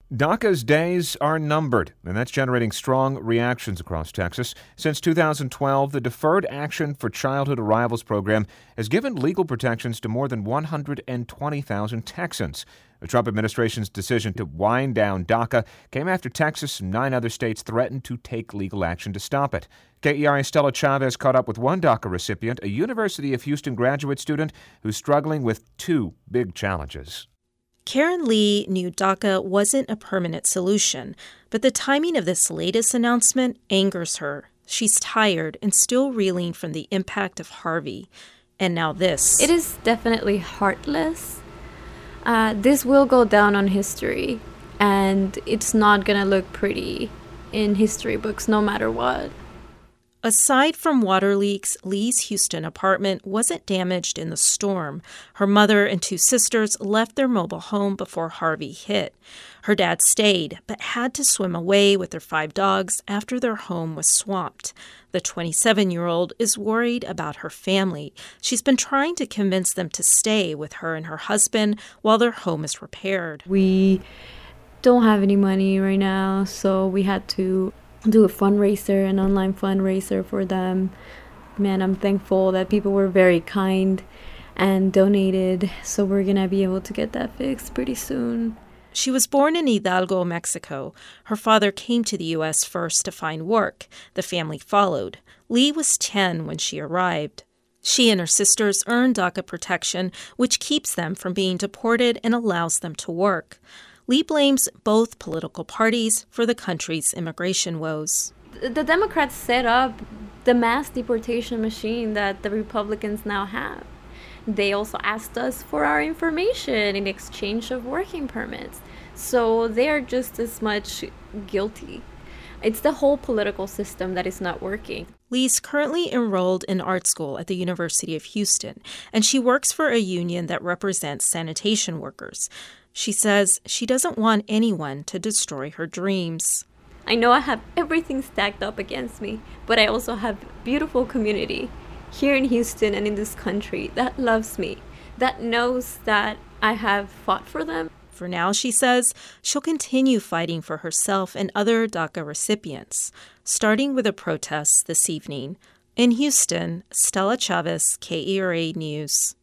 DACA's days are numbered, and that's generating strong reactions across Texas. Since 2012, the Deferred Action for Childhood Arrivals program has given legal protections to more than 120,000 Texans. The Trump administration's decision to wind down DACA came after Texas and 9 other states threatened to take legal action to stop it. KERA's Stella Chavez caught up with one DACA recipient, a University of Houston graduate student who's struggling with 2 big challenges. Karen Lee knew DACA wasn't a permanent solution, but the timing of this latest announcement angers her. She's tired and still reeling from the impact of Harvey. And now this. It is definitely heartless. This will go down on history, and it's not going to look pretty in history books no matter what. Aside from water leaks, Lee's Houston apartment wasn't damaged in the storm. Her mother and 2 sisters left their mobile home before Harvey hit. Her dad stayed, but had to swim away with their 5 dogs after their home was swamped. The 27-year-old is worried about her family. She's been trying to convince them to stay with her and her husband while their home is repaired. We don't have any money right now, so we had to do a fundraiser, an online fundraiser for them. Man, I'm thankful that people were very kind and donated, so we're going to be able to get that fixed pretty soon. She was born in Hidalgo, Mexico. Her father came to the U.S. first to find work. The family followed. Lee was 10 when she arrived. She and her sisters earned DACA protection, which keeps them from being deported and allows them to work. Lee blames both political parties for the country's immigration woes. The Democrats set up the mass deportation machine that the Republicans now have. They also asked us for our information in exchange of working permits. So they are just as much guilty. It's the whole political system that is not working. Lee's currently enrolled in art school at the University of Houston, and she works for a union that represents sanitation workers. She says she doesn't want anyone to destroy her dreams. I know I have everything stacked up against me, but I also have a beautiful community here in Houston and in this country that loves me, that knows that I have fought for them. For now, she says, she'll continue fighting for herself and other DACA recipients, starting with a protest this evening. In Houston, Stella Chavez, KERA News.